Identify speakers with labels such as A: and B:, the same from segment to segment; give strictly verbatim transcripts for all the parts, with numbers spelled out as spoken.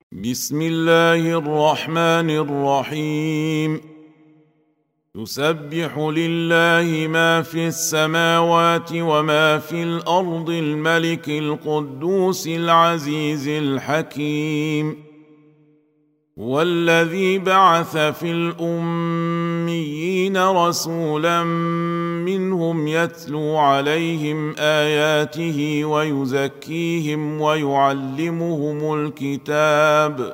A: بسم الله الرحمن الرحيم. يسبح لله ما في السماوات وما في الأرض الملك القدوس العزيز الحكيم، هو الذي بعث في الأميين رسولا منهم يتلو عليهم آياته ويزكيهم ويعلمهم الكتاب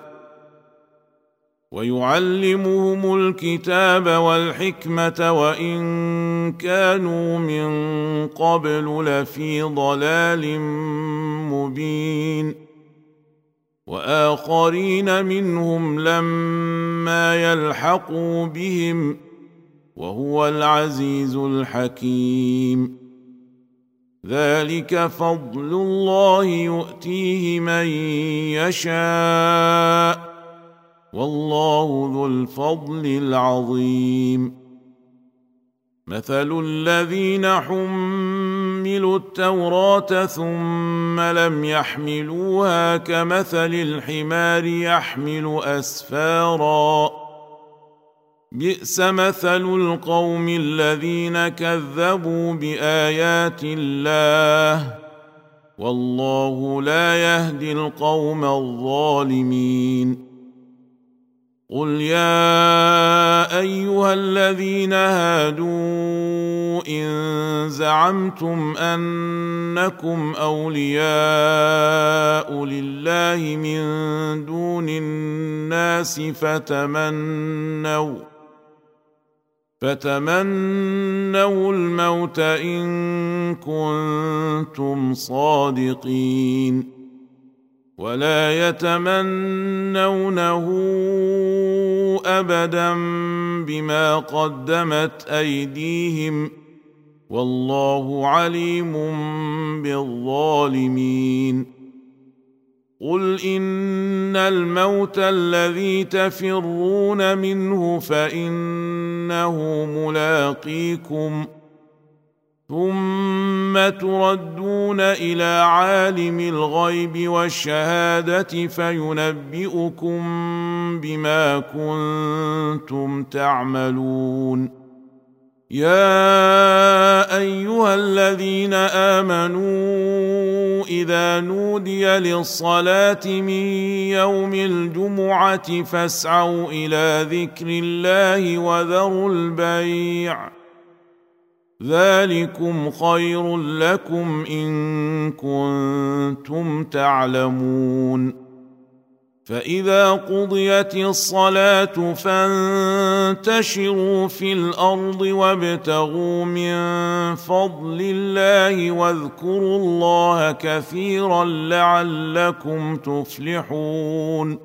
A: ويعلمهم الكتاب والحكمة وإن كانوا من قبل لفي ضلال مبين، وآخرين منهم لما يلحقوا بهم، وهو العزيز الحكيم. ذلك فضل الله يؤتيه من يشاء، والله ذو الفضل العظيم. مثل الذين حملوا التوراة ثم لم يحملوها كمثل الحمار يحمل أسفارا، بئس مثل القوم الذين كذبوا بآيات الله، والله لا يهدي القوم الظالمين. قل يا أيها الذين هادوا إن زعمتم أنكم أولياء لله من دون الناس فتمنوا فتمنوا الموت إن كنتم صادقين، ولا يتمنونه أبدا بما قدمت أيديهم، والله عليم بالظالمين. قل إن الموت الذي تفرون منه فإنه ملاقيكم، ثم تردون إلى عالم الغيب والشهادة فينبئكم بما كنتم تعملون. يا أيها الذين آمنوا إذا نودي للصلاة من يوم الجمعة فاسعوا إلى ذكر الله وذروا البيع، ذلكم خير لكم إن كنتم تعلمون. فإذا قضيت الصلاة فانتشروا في الأرض وابتغوا من فضل الله واذكروا الله كثيرا لعلكم تفلحون.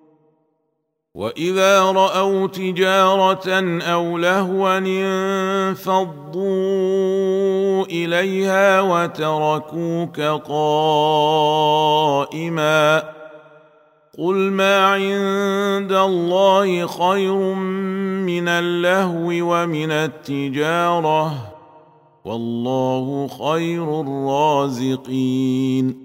A: وإذا رأوا تجارة أو لهوا انفضوا إليها وتركوك قائما، قل ما عند الله خير من اللهو ومن التجارة، والله خير الرازقين.